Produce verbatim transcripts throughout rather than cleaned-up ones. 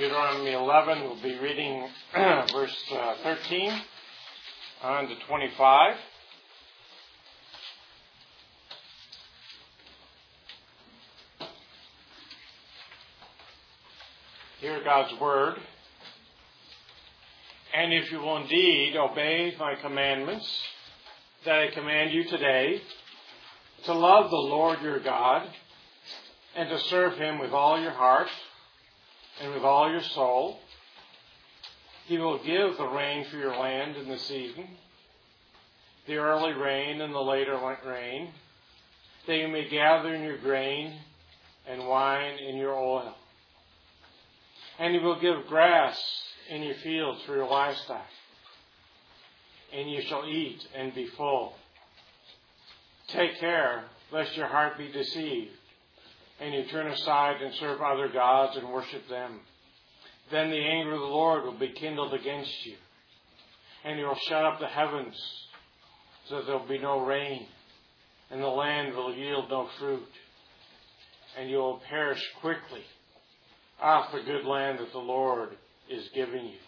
Deuteronomy eleven. We'll be reading verse uh, thirteen on to twenty-five. Hear God's word. And if you will indeed obey my commandments that I command you today, to love the Lord your God, and to serve him with all your heart and with all your soul, he will give the rain for your land in the season, the early rain and the later rain, that you may gather in your grain and wine in your oil. And he will give grass in your fields for your livestock, and you shall eat and be full. Take care lest your heart be deceived, and you turn aside and serve other gods and worship them. Then the anger of the Lord will be kindled against you, and he will shut up the heavens so that there will be no rain, and the land will yield no fruit, and you will perish quickly off the good land that the Lord is giving you.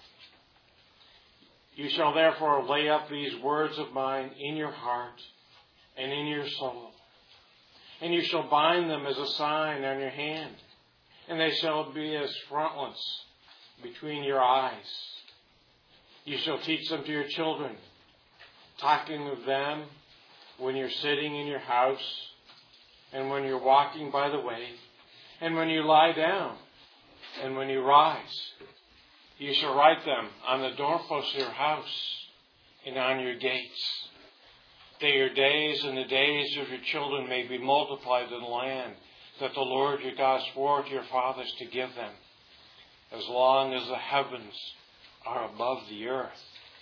You shall therefore lay up these words of mine in your heart and in your soul, and you shall bind them as a sign on your hand, and they shall be as frontlets between your eyes. You shall teach them to your children, talking of them when you're sitting in your house, and when you're walking by the way, and when you lie down, and when you rise. You shall write them on the doorposts of your house and on your gates, that your days and the days of your children may be multiplied in the land that the Lord your God swore to your fathers to give them, as long as the heavens are above the earth.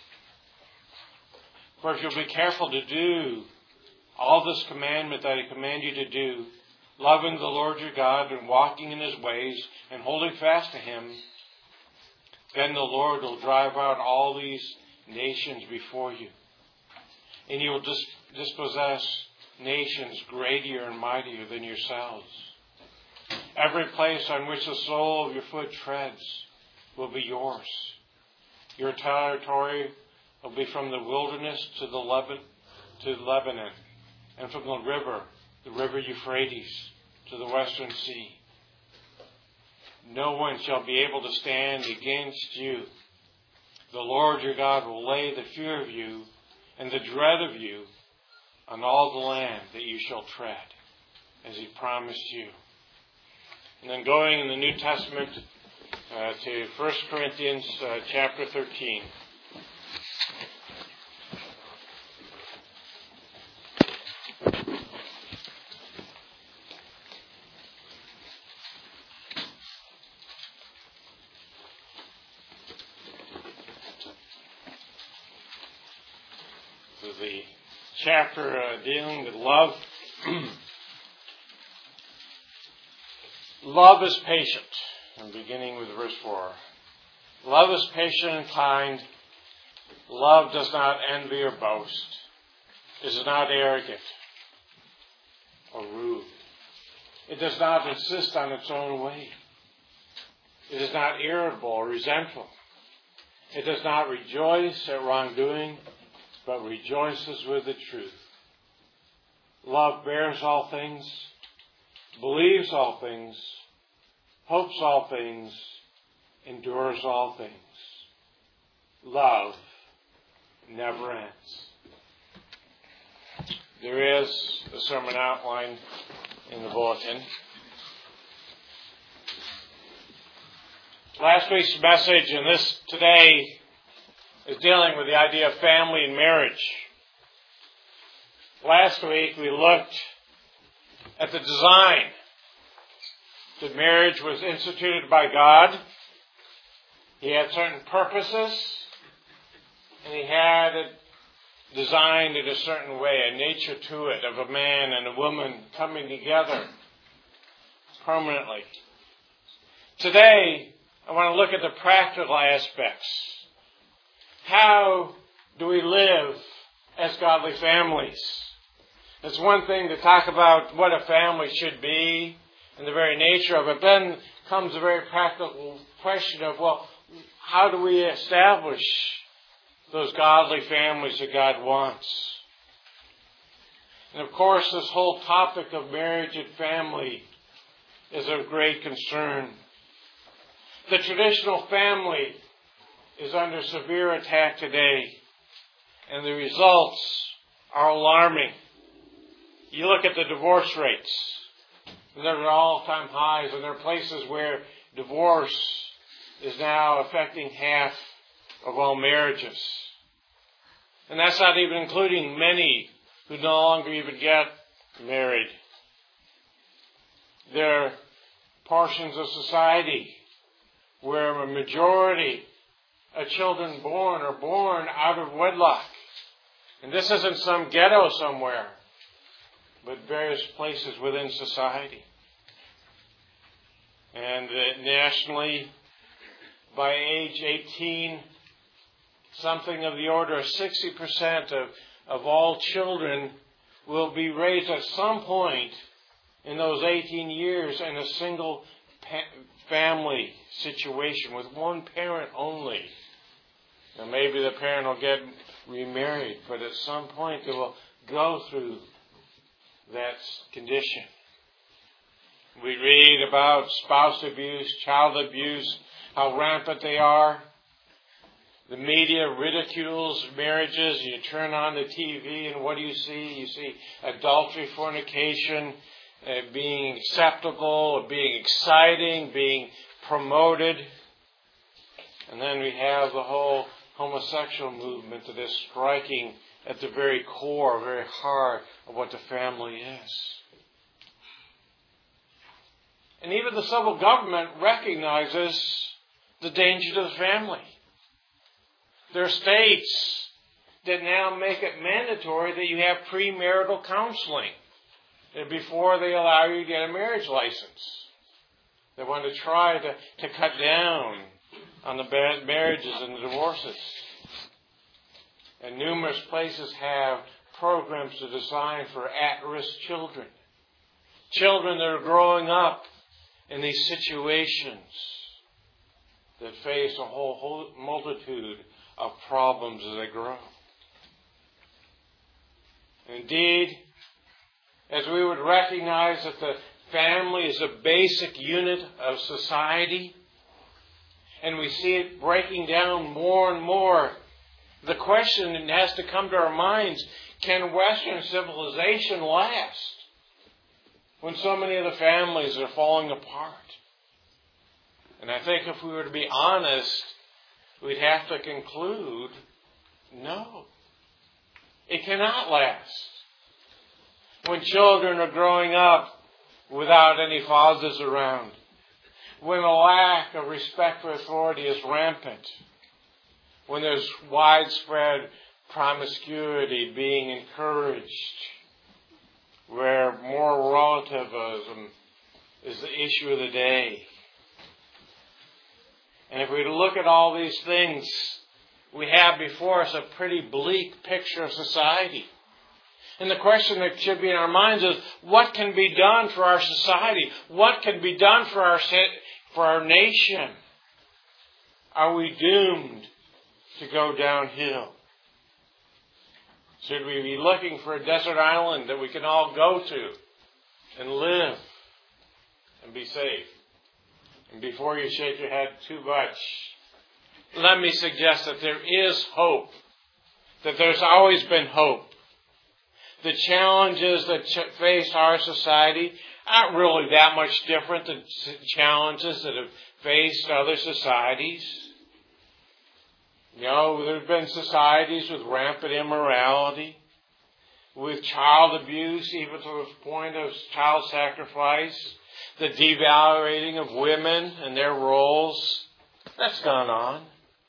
For if you'll be careful to do all this commandment that I command you to do, loving the Lord your God and walking in his ways and holding fast to him, then the Lord will drive out all these nations before you, and you will dis- dispossess nations greater and mightier than yourselves. Every place on which the sole of your foot treads will be yours. Your territory will be from the wilderness to the Lebanon, to Lebanon, and from the river, the river Euphrates, to the western sea. No one shall be able to stand against you. The Lord your God will lay the fear of you and the dread of you on all the land that you shall tread, as he promised you. And then going in the New Testament uh, to First Corinthians uh, chapter thirteen. The chapter uh, dealing with love. Love is patient. I'm beginning with verse four. Love is patient and kind. Love does not envy or boast. It is not arrogant or rude. It does not insist on its own way. It is not irritable or resentful. It does not rejoice at wrongdoing, but rejoices with the truth. Love bears all things, believes all things, hopes all things, endures all things. Love never ends. There is a sermon outline in the bulletin. Last week's message and this today is dealing with the idea of family and marriage. Last week we looked at the design. That marriage was instituted by God. He had certain purposes, and he had it designed in a certain way, a nature to it, of a man and a woman coming together permanently. Today, I want to look at the practical aspects. How do we live as godly families? It's one thing to talk about what a family should be and the very nature of it. Then comes a very practical question of, well, how do we establish those godly families that God wants? And of course, this whole topic of marriage and family is of great concern. The traditional family is under severe attack today, and the results are alarming. You look at the divorce rates, they're at all-time highs, and there are places where divorce is now affecting half of all marriages. And that's not even including many who no longer even get married. There are portions of society where a majority of children born are born out of wedlock. And this isn't some ghetto somewhere, but various places within society. And uh, nationally, by age eighteen, something of the order of sixty percent of, of all children will be raised at some point in those eighteen years in a single pa- family situation with one parent only. Now maybe the parent will get remarried, but at some point they will go through that condition. We read about spouse abuse, child abuse, how rampant they are. The media ridicules marriages. You turn on the T V and what do you see? You see adultery, fornication, uh, being acceptable, being exciting, being promoted. And then we have the whole homosexual movement that is striking at the very core, very heart of what the family is. And even the civil government recognizes the danger to the family. There are states that now make it mandatory that you have premarital counseling before they allow you to get a marriage license. They want to try to, to cut down on the marriages and the divorces. And numerous places have programs to design for at-risk children. Children that are growing up in these situations that face a whole, whole multitude of problems as they grow. Indeed, as we would recognize that the family is a basic unit of society, and we see it breaking down more and more, the question that has to come to our minds, can Western civilization last when so many of the families are falling apart? And I think if we were to be honest, we'd have to conclude, no, it cannot last. When children are growing up without any fathers around, when a lack of respect for authority is rampant, when there's widespread promiscuity being encouraged, where moral relativism is the issue of the day. And if we look at all these things, we have before us a pretty bleak picture of society. And the question that should be in our minds is, what can be done for our society? What can be done for our for our nation? Are we doomed to go downhill? Should we be looking for a desert island that we can all go to and live and be safe? And before you shake your head too much, let me suggest that there is hope, that there's always been hope. The challenges that face our society aren't really that much different than challenges that have faced other societies. You know, there have been societies with rampant immorality, with child abuse, even to the point of child sacrifice, the devaluing of women and their roles. That's gone on.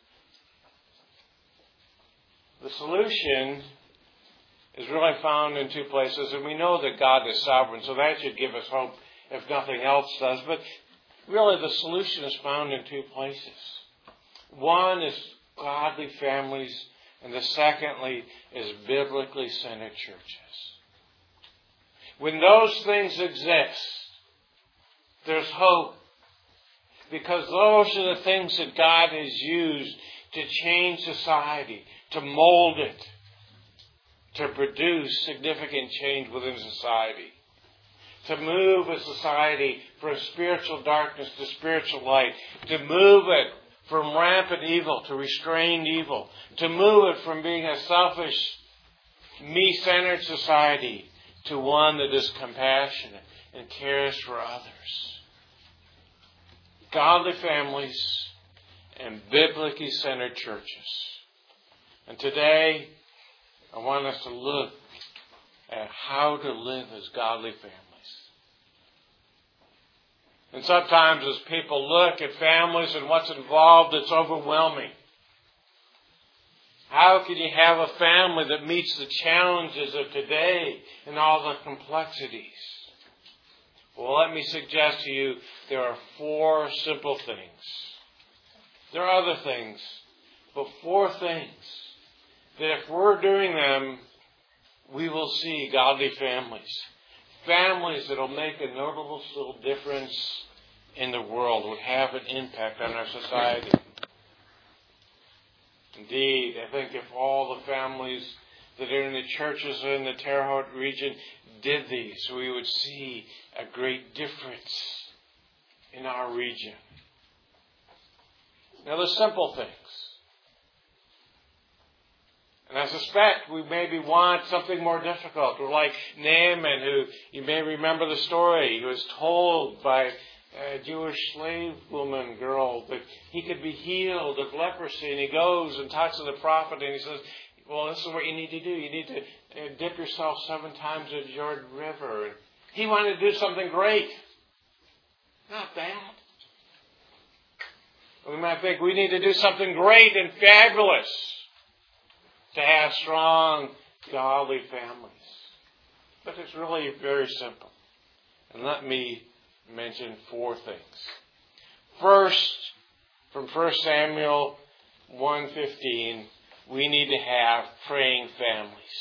The solution is really found in two places, and we know that God is sovereign, so that should give us hope if nothing else does. But really the solution is found in two places. One is godly families, and the secondly is biblically centered churches. When those things exist, there's hope Because those are the things that God has used to change society, to mold it, to produce significant change within society, to move a society from spiritual darkness to spiritual light, to move it from rampant evil to restrained evil, to move it from being a selfish, me-centered society to one that is compassionate and cares for others. Godly families and biblically centered churches. And today, I want us to look at how to live as godly families. And sometimes as people look at families and what's involved, it's overwhelming. How can you have a family that meets the challenges of today and all the complexities? Well, let me suggest to you there are four simple things. There are other things, but four things that if we're doing them, we will see godly families. Families that will make a noticeable difference in the world, will have an impact on our society. Indeed, I think if all the families that are in the churches in the Terre Haute region did these, we would see a great difference in our region. Now, the simple things. And I suspect we maybe want something more difficult. We're like Naaman, who you may remember the story. He was told by a Jewish slave woman girl that he could be healed of leprosy. And he goes and talks to the prophet and he says, well, this is what you need to do. You need to dip yourself seven times in the Jordan River. And he wanted to do something great. Not bad. We might think we need to do something great and fabulous to have strong, godly families. But it's really very simple. And let me mention four things. First, from First Samuel one fifteen, we need to have praying families.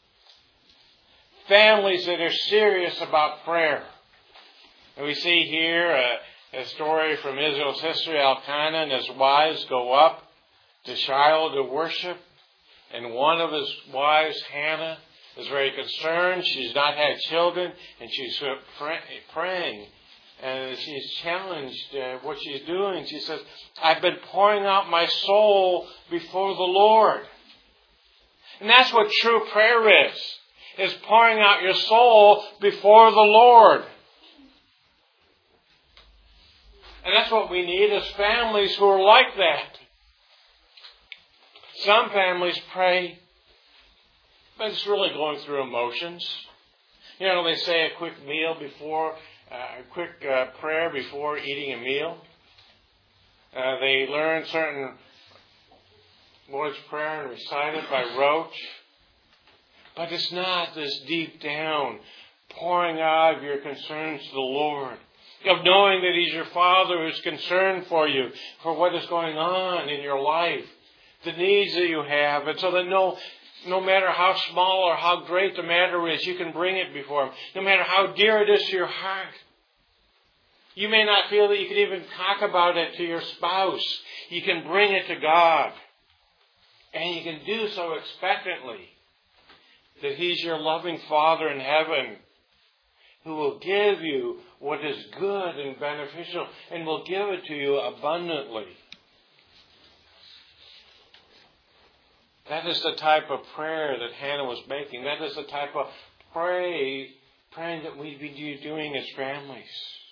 Families that are serious about prayer. And we see here a, a story from Israel's history. Elkanah and his wives go up to Shiloh to worship. And one of his wives, Hannah, is very concerned. She's not had children, and she's praying. And she's challenged uh, what she's doing. She says, I've been pouring out my soul before the Lord. And that's what true prayer is, is pouring out your soul before the Lord. And that's what we need as families who are like that. Some families pray, but it's really going through emotions. You know, they say a quick meal before, uh, a quick uh, prayer before eating a meal. Uh, they learn certain Lord's Prayer and recite it by rote. But it's not this deep down pouring out of your concerns to the Lord, of knowing that He's your Father who's concerned for you, for what is going on in your life, the needs that you have, and so that no, no matter how small or how great the matter is, you can bring it before Him. No matter how dear it is to your heart. You may not feel that you can even talk about it to your spouse. You can bring it to God. And you can do so expectantly, that He's your loving Father in heaven, who will give you what is good and beneficial, and will give it to you abundantly. That is the type of prayer that Hannah was making. That is the type of pray, praying that we be doing as families.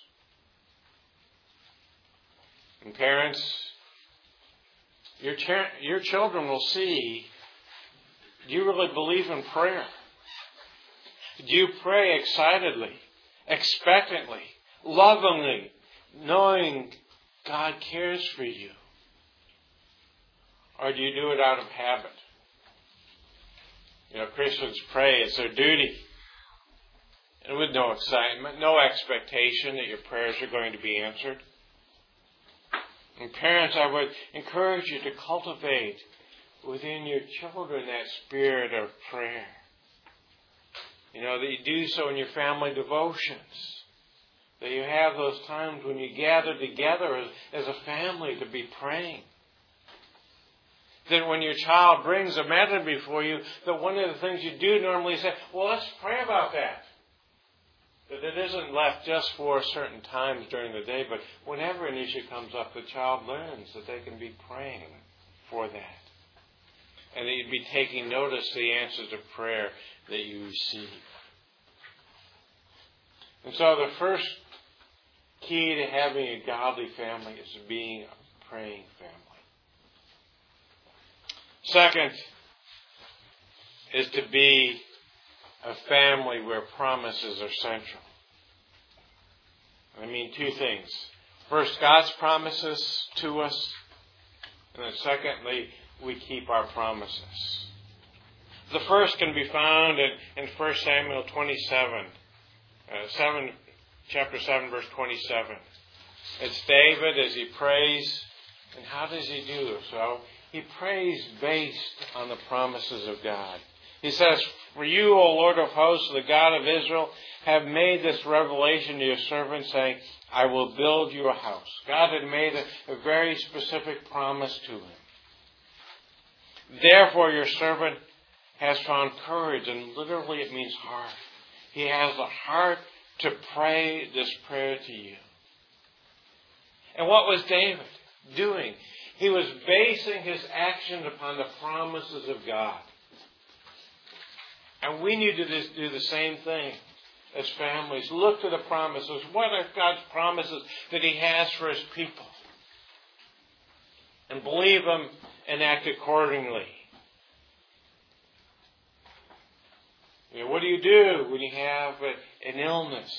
And parents, your, ch- your children will see, do you really believe in prayer? Do you pray excitedly, expectantly, lovingly, knowing God cares for you? Or do you do it out of habit? You know, Christians pray, it's their duty. And with no excitement, no expectation that your prayers are going to be answered. And parents, I would encourage you to cultivate within your children that spirit of prayer. You know, that you do so in your family devotions. That you have those times when you gather together as, as a family to be praying. That when your child brings a matter before you, that one of the things you do normally is say, well, let's pray about that. That it isn't left just for certain times during the day, but whenever an issue comes up, the child learns that they can be praying for that. And that you'd be taking notice of the answers of prayer that you receive. And so the first key to having a godly family is being a praying family. Second is to be a family where promises are central. I mean two things. First, God's promises to us. And then secondly, we keep our promises. The first can be found in, in First Samuel twenty-seven. Uh, seven, chapter seven, verse twenty-seven. It's David as he prays. And how does he do so? He prays based on the promises of God. He says, for you, O Lord of hosts, the God of Israel, have made this revelation to your servant, saying, I will build you a house. God had made a, a very specific promise to him. Therefore, your servant has found courage, and literally it means heart. He has a heart to pray this prayer to you. And what was David doing? He was basing his action upon the promises of God. And we need to do the same thing as families. Look to the promises. What are God's promises that he has for his people? And believe them and act accordingly. You know, what do you do when you have a, an illness?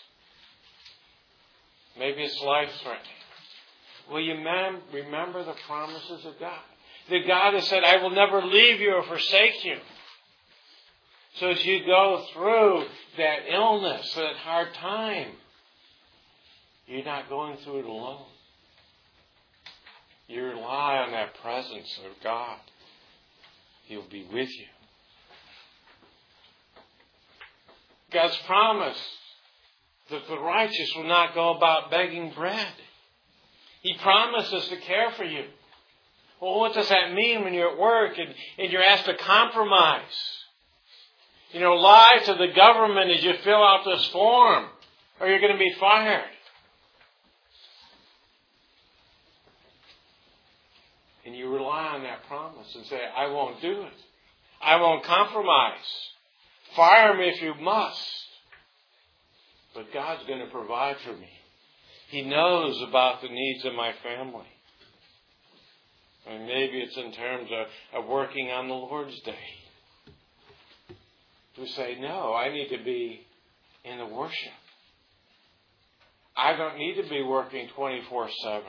Maybe it's life-threatening. Will you mem- remember the promises of God? That God has said, I will never leave you or forsake you. So as you go through that illness, that hard time, you're not going through it alone. You rely on that presence of God. He'll be with you. God's promise that the righteous will not go about begging bread. He promises to care for you. Well, what does that mean when you're at work and, and you're asked to compromise? You know, lie to the government as you fill out this form, or you're going to be fired. And you rely on that promise and say, I won't do it. I won't compromise. Fire me if you must. But God's going to provide for me. He knows about the needs of my family. And maybe it's in terms of, of working on the Lord's Day. To say, no, I need to be in the worship. I don't need to be working twenty-four seven.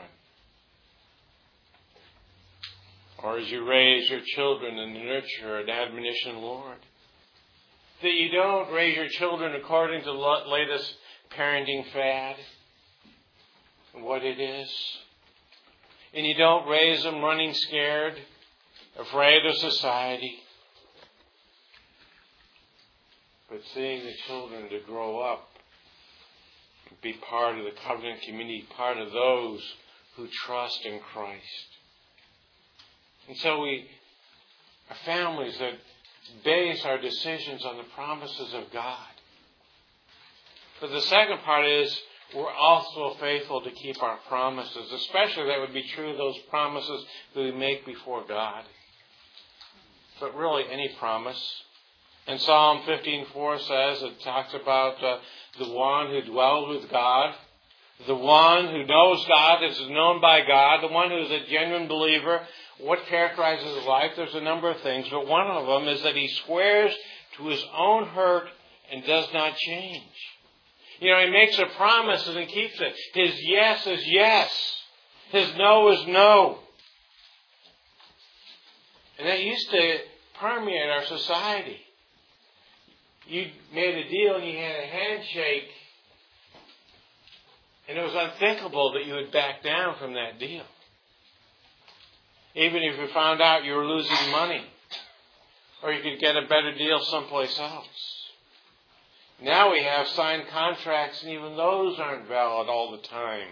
Or as you raise your children in the nurture and admonition, Lord. That you don't raise your children according to the latest parenting fad. What it is. And you don't raise them running scared, afraid of society. But seeing the children to grow up, be part of the covenant community, part of those who trust in Christ. And so we are families that base our decisions on the promises of God. But the second part is we're also faithful to keep our promises. Especially that would be true of those promises that we make before God. But really any promise. And Psalm fifteen four says, it talks about uh, the one who dwells with God. The one who knows God, is known by God. The one who is a genuine believer. What characterizes his life? There's a number of things. But one of them is that he swears to his own hurt and does not change. You know, he makes a promise and he keeps it. His yes is yes. His no is no. And that used to permeate our society. You made a deal and you had a handshake. And it was unthinkable that you would back down from that deal. Even if you found out you were losing money. Or you could get a better deal someplace else. Now we have signed contracts, and even those aren't valid all the time.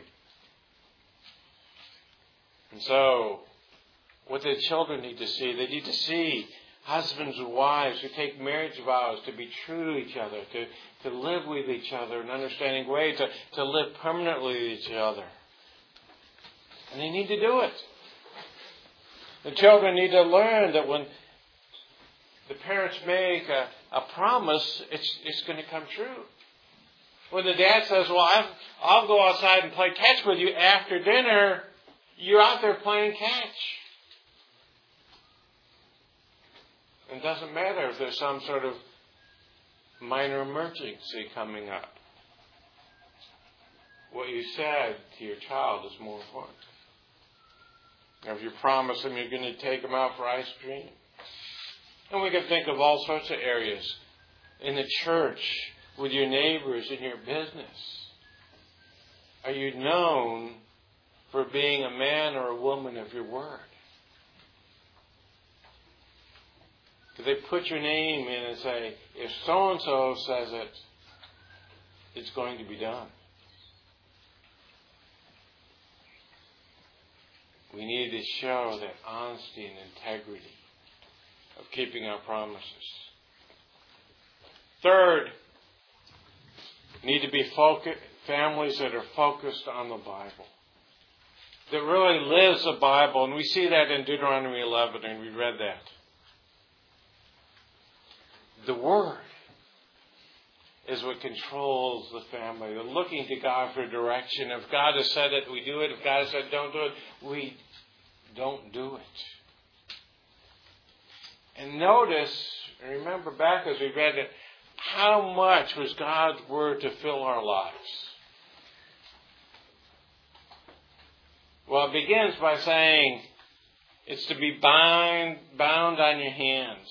And so, what the children need to see, they need to see husbands and wives who take marriage vows to be true to each other, to, to live with each other in an understanding way, to, to live permanently with each other. And they need to do it. The children need to learn that when the parents make a, a promise, it's, it's going to come true. When the dad says, well, I've, I'll go outside and play catch with you after dinner, you're out there playing catch. It doesn't matter if there's some sort of minor emergency coming up. What you said to your child is more important. If you promise them you're going to take them out for ice cream. And we can think of all sorts of areas. In the church, with your neighbors, in your business. Are you known for being a man or a woman of your word? Do they put your name in and say, if so-and-so says it, it's going to be done? We need to show that honesty and integrity of keeping our promises. Third, need to be focused, families that are focused on the Bible. That really lives the Bible. And we see that in Deuteronomy eleven, and we read that. The Word is what controls the family. They're looking to God for direction. If God has said it, we do it. If God has said don't do it, we don't do it. And notice, and remember back as we read it, how much was God's Word to fill our lives? Well, it begins by saying it's to be bind, bound on your hands.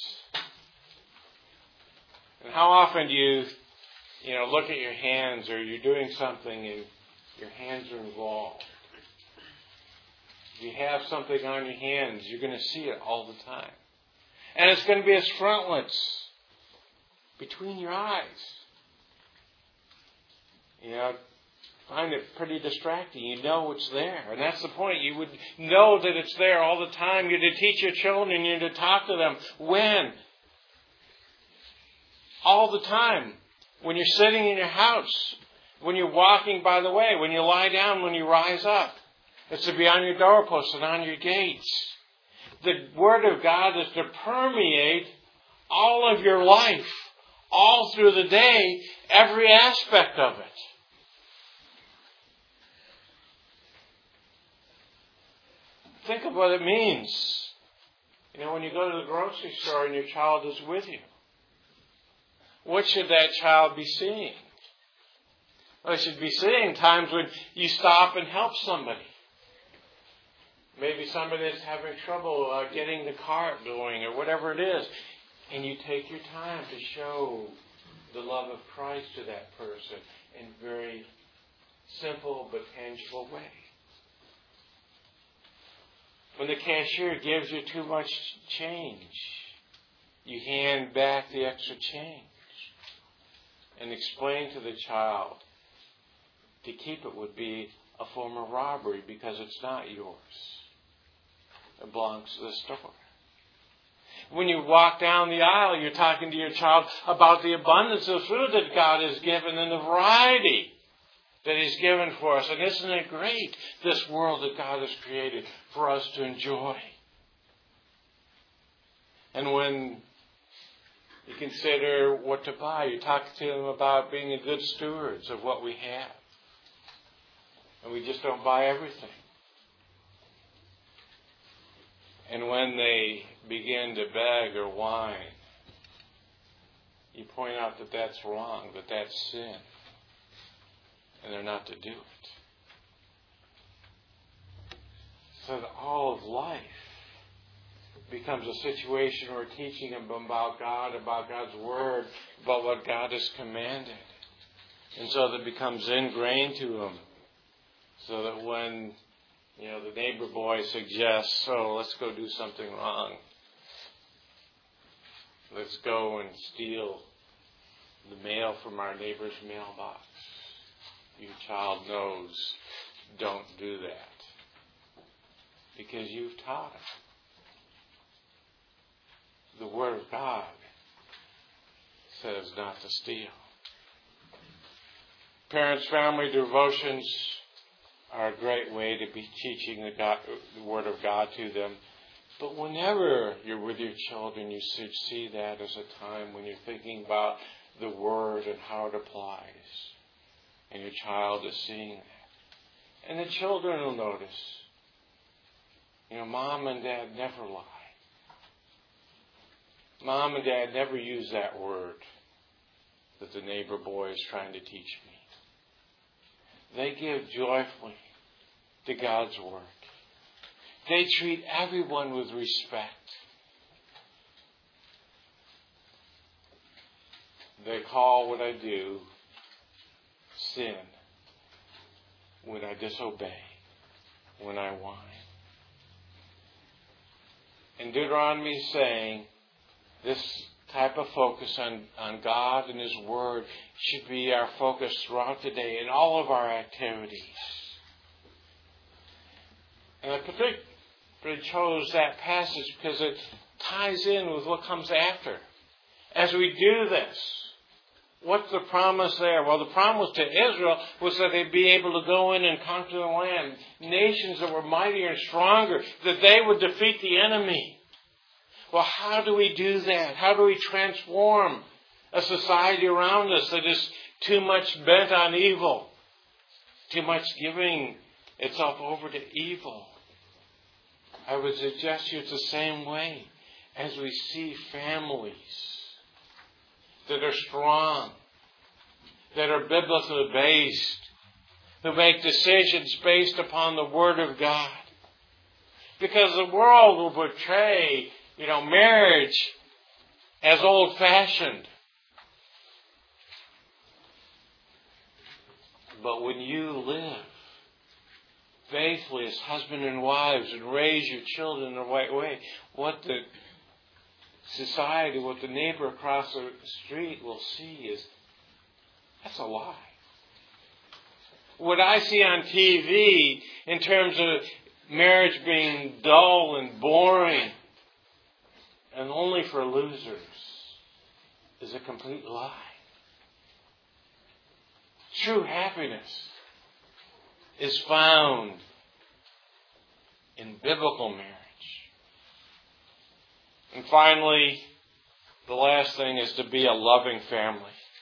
And how often do you, you know, look at your hands, or you're doing something and your hands are involved? If you have something on your hands, you're going to see it all the time. And it's going to be as frontlets between your eyes. You know, find it pretty distracting. You know it's there. And that's the point. You would know that it's there all the time. You're to teach your children. You're to talk to them. When? All the time. When you're sitting in your house. When you're walking by the way. When you lie down. When you rise up. It's to be on your doorposts and on your gates. The Word of God is to permeate all of your life. All through the day. Every aspect of it. Think of what it means. You know, when you go to the grocery store and your child is with you. What should that child be seeing? Well, they should be seeing times when you stop and help somebody. Maybe somebody that's having trouble uh, getting the cart going or whatever it is. And you take your time to show the love of Christ to that person in a very simple but tangible way. When the cashier gives you too much change, you hand back the extra change and explain to the child to keep it would be a form of robbery because it's not yours. It belongs to the store. When you walk down the aisle, you're talking to your child about the abundance of food that God has given and the variety that He's given for us. And isn't it great, this world that God has created for us to enjoy? And when you consider what to buy, you talk to them about being a good stewards of what we have. And we just don't buy everything. And when they begin to beg or whine, you point out that that's wrong, that that's sin. And they're not to do it. So that all of life becomes a situation where we're teaching them about God, about God's Word, about what God has commanded. And so that it becomes ingrained to them. So that when, you know, the neighbor boy suggests, so let's go do something wrong. Let's go and steal the mail from our neighbor's mailbox. Your child knows, don't do that. Because you've taught him. The Word of God says not to steal. Parents' family devotions are a great way to be teaching the, God, the Word of God to them. But whenever you're with your children, you should see that as a time when you're thinking about the Word and how it applies. And your child is seeing that. And the children will notice, you know, Mom and Dad never lie. Mom and Dad never use that word that the neighbor boy is trying to teach me. They give joyfully to God's Word. They treat everyone with respect. They call what I do sin when I disobey, when I whine. And Deuteronomy is saying this type of focus on, on God and His Word should be our focus throughout the day in all of our activities. And I particularly chose that passage because it ties in with what comes after. As we do this, what's the promise there? Well, the promise to Israel was that they'd be able to go in and conquer the land. Nations that were mightier and stronger, that they would defeat the enemy. Well, how do we do that? How do we transform a society around us that is too much bent on evil? Too much giving itself over to evil? I would suggest to you it's the same way as we see families that are strong, that are biblically based, who make decisions based upon the Word of God. Because the world will portray, you know, marriage as old-fashioned. But when you live faithfully as husband and wives and raise your children in the right way, what the society, what the neighbor across the street will see is, that's a lie. What I see on T V in terms of marriage being dull and boring and only for losers is a complete lie. True happiness is found in biblical marriage. And finally, the last thing is to be a loving family.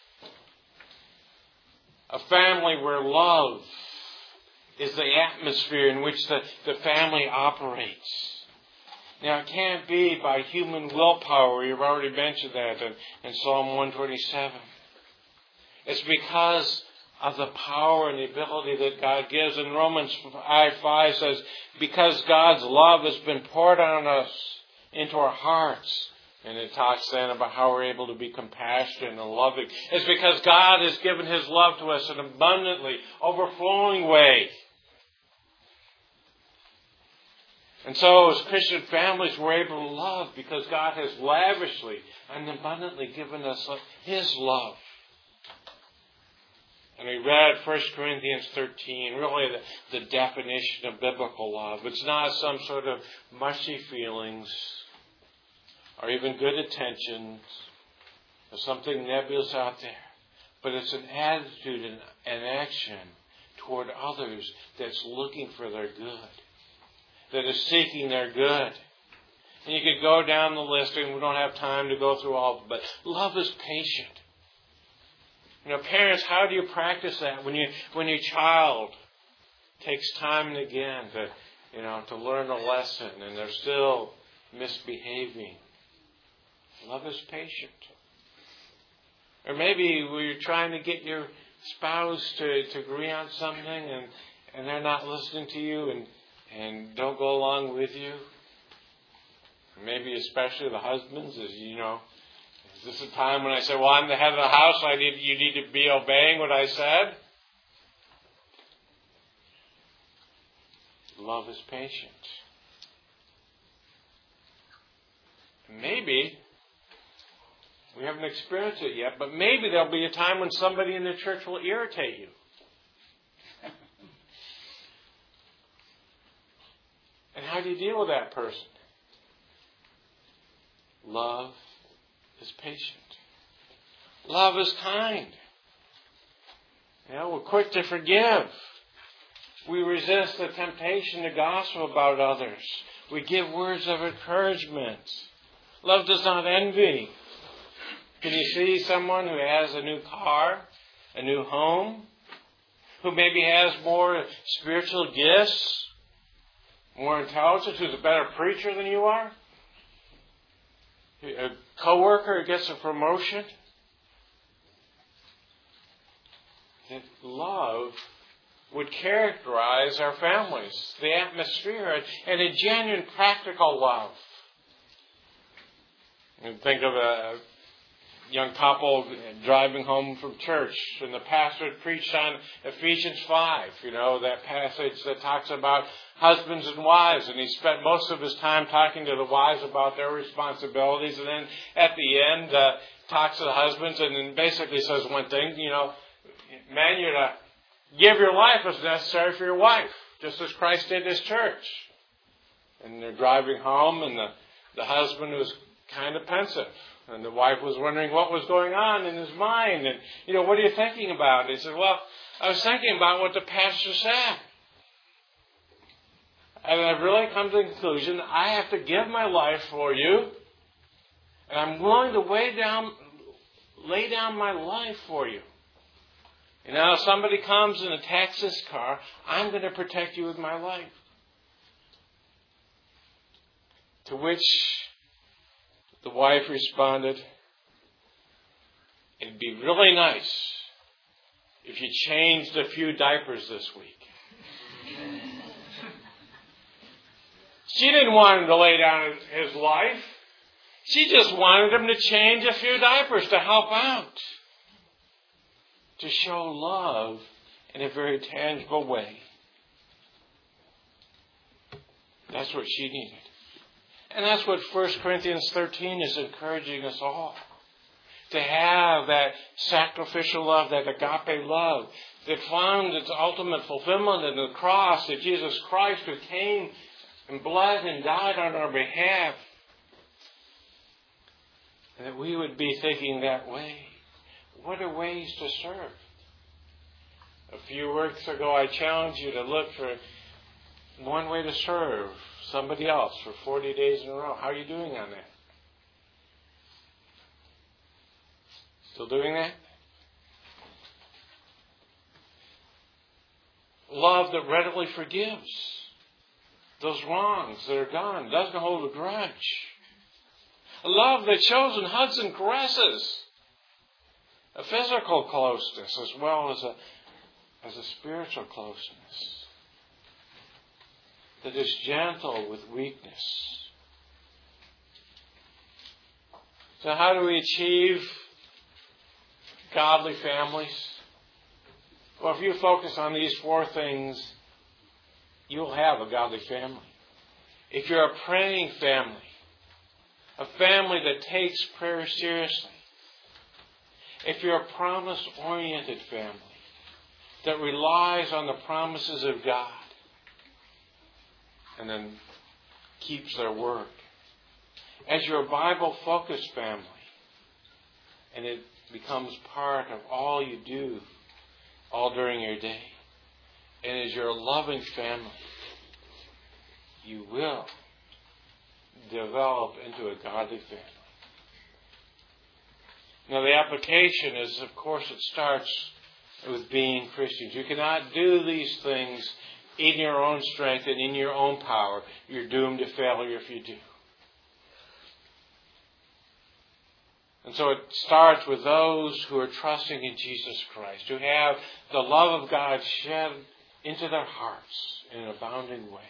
A family where love is the atmosphere in which the, the family operates. Now, it can't be by human willpower. You've already mentioned that in, in Psalm one twenty-seven. It's because of the power and the ability that God gives. And Romans five says, because God's love has been poured on us into our hearts. And it talks then about how we're able to be compassionate and loving. It's because God has given His love to us in an abundantly overflowing way. And so as Christian families, we're able to love because God has lavishly and abundantly given us His love. And we read First Corinthians thirteen, really the, the definition of biblical love. It's not some sort of mushy feelings or even good intentions or something nebulous out there. But it's an attitude and an action toward others that's looking for their good, that is seeking their good. And you could go down the list, and we don't have time to go through all of them, but love is patient. You know, parents, how do you practice that when you when your child takes time and again to, you know, to learn a lesson and they're still misbehaving? Love is patient. Or maybe you're trying to get your spouse to, to agree on something and, and they're not listening to you and, and don't go along with you. Maybe especially the husbands, as you know, is this a time when I say, well, I'm the head of the house, I need, you need to be obeying what I said? Love is patient. Maybe We haven't experienced it yet, but maybe there'll be a time when somebody in the church will irritate you. And how do you deal with that person? Love is patient. Love is kind. You know, we're quick to forgive. We resist the temptation to gossip about others. We give words of encouragement. Love does not envy. Can you see someone who has a new car, a new home, who maybe has more spiritual gifts, more intelligence, who's a better preacher than you are? A coworker who gets a promotion? That love would characterize our families, the atmosphere, and a genuine practical love. You think of a young couple driving home from church, and the pastor had preached on Ephesians five, you know, that passage that talks about husbands and wives, and he spent most of his time talking to the wives about their responsibilities, and then at the end uh, talks to the husbands, and then basically says one thing, you know, man, you're to give your life as necessary for your wife, just as Christ did his church. And they're driving home, and the, the husband was kind of pensive. And the wife was wondering what was going on in his mind. And, you know, what are you thinking about? He said, well, I was thinking about what the pastor said. And I've really come to the conclusion, I have to give my life for you. And I'm willing to lay down, lay down my life for you. And now if somebody comes and attacks this car, I'm going to protect you with my life. To which the wife responded, it'd be really nice if you changed a few diapers this week. She didn't want him to lay down his life. She just wanted him to change a few diapers to help out. To show love in a very tangible way. That's what she needed. And that's what First Corinthians thirteen is encouraging us all. To have that sacrificial love, that agape love, that found its ultimate fulfillment in the cross, that Jesus Christ who came and bled and died on our behalf. And that we would be thinking that way. What are ways to serve? A few weeks ago, I challenged you to look for one way to serve somebody else for forty days in a row. How are you doing on that? Still doing that? Love that readily forgives those wrongs that are done, doesn't hold a grudge. A love that shows in hugs and caresses. A physical closeness as well as a, as a spiritual closeness. That is gentle with weakness. So how do we achieve godly families? Well, if you focus on these four things, you'll have a godly family. If you're a praying family, a family that takes prayer seriously, if you're a promise-oriented family that relies on the promises of God and then keeps their word, as you're a Bible-focused family and it becomes part of all you do all during your day, and as you're a loving family, you will develop into a godly family. Now, the application is, of course, it starts with being Christians. You cannot do these things in your own strength and in your own power. You're doomed to failure if you do. And so it starts with those who are trusting in Jesus Christ, who have the love of God shed into their hearts in an abounding way.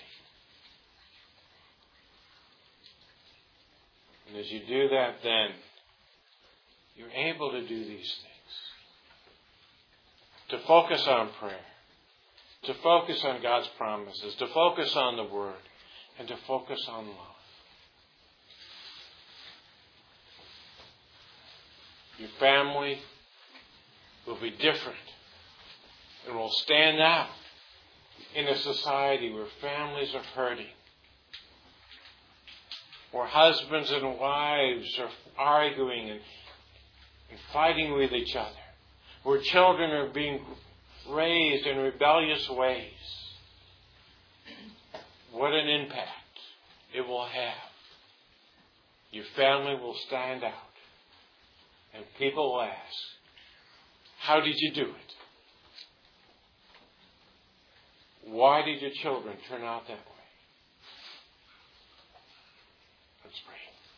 And as you do that, then you're able to do these things. To focus on prayer. To focus on God's promises. To focus on the Word. And to focus on love. your family will be different and will stand out in a society where families are hurting, where husbands and wives are arguing and, and fighting with each other, where children are being raised in rebellious ways. What an impact it will have. Your family will stand out. And people will ask, how did you do it? Why did your children turn out that way? Let's pray.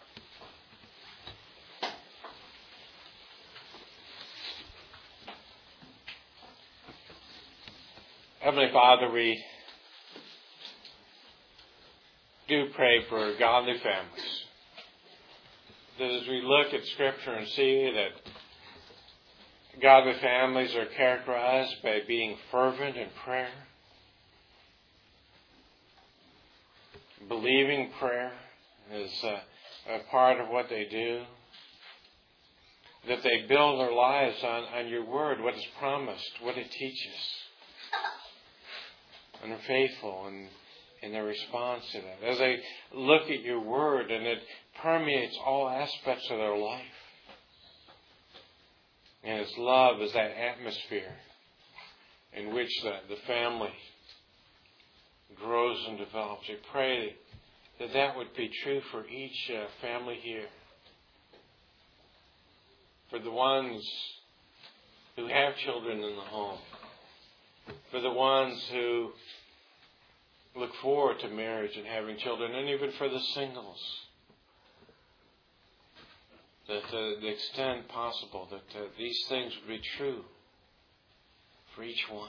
Heavenly Father, we do pray for godly families. That as we look at Scripture and see that godly families are characterized by being fervent in prayer, believing prayer is a, a part of what they do, that they build their lives on, on your word, what is promised, what it teaches, and are faithful in, in their response to that. As they look at your word and it permeates all aspects of their life, and its love is that atmosphere in which the, the family grows and develops. We pray that that would be true for each uh, family here. For the ones who have children in the home. For the ones who look forward to marriage and having children. And even for the singles. That uh, the extent possible that uh, these things would be true for each one.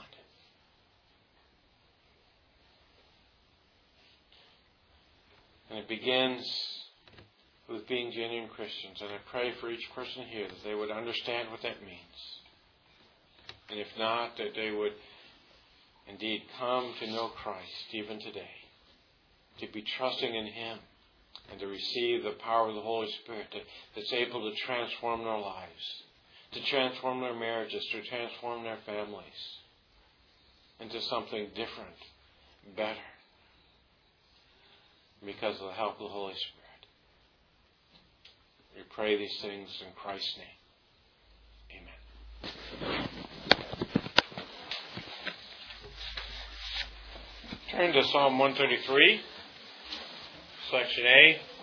And it begins with being genuine Christians. And I pray for each person here that they would understand what that means. And if not, that they would indeed come to know Christ even today. To be trusting in Him. And to receive the power of the Holy Spirit that, that's able to transform their lives. To transform their marriages. To transform their families. Into something different. Better. Because of the help of the Holy Spirit. We pray these things in Christ's name. Amen. Turn to Psalm one thirty-three, Section A.